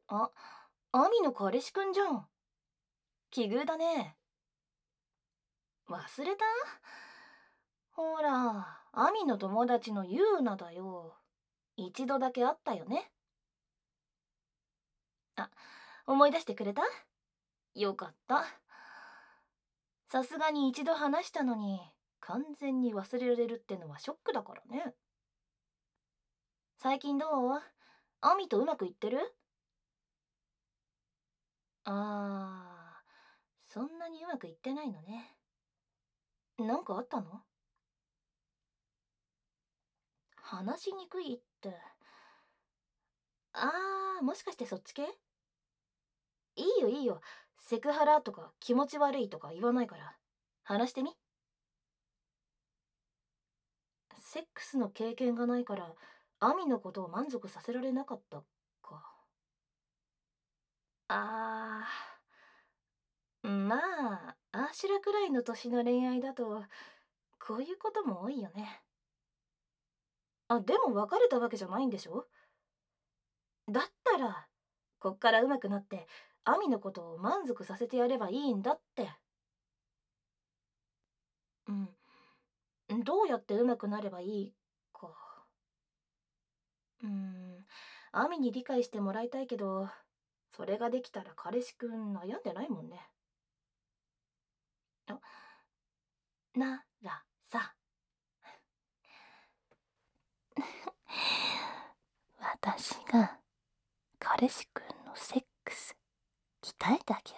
あ、アミの彼氏くんじゃん。奇遇だね。忘れた？ほら、アミの友達のユーナだよ。一度だけ会ったよね。あ、思い出してくれた？よかった。さすがに一度話したのに、完全に忘れられるってのはショックだからね。最近どう？アミとうまくいってる？あそんなにうまくいってないのね。なんかあったの？話しにくいって。もしかしてそっち系？いいよいいよ。セクハラとか気持ち悪いとか言わないから。話してみ。セックスの経験がないから、アミのことを満足させられなかったか。あまあ、アーシュラくらいの年の恋愛だと、こういうことも多いよね。でも別れたわけじゃないんでしょ？だったら、こっから上手くなって、アミのことを満足させてやればいいんだって。うん。どうやって上手くなればいいか。アミに理解してもらいたいけど、それができたら彼氏くん悩んでないもんね。あ、ならさ。私が彼氏くんのセックス鍛えてあげる。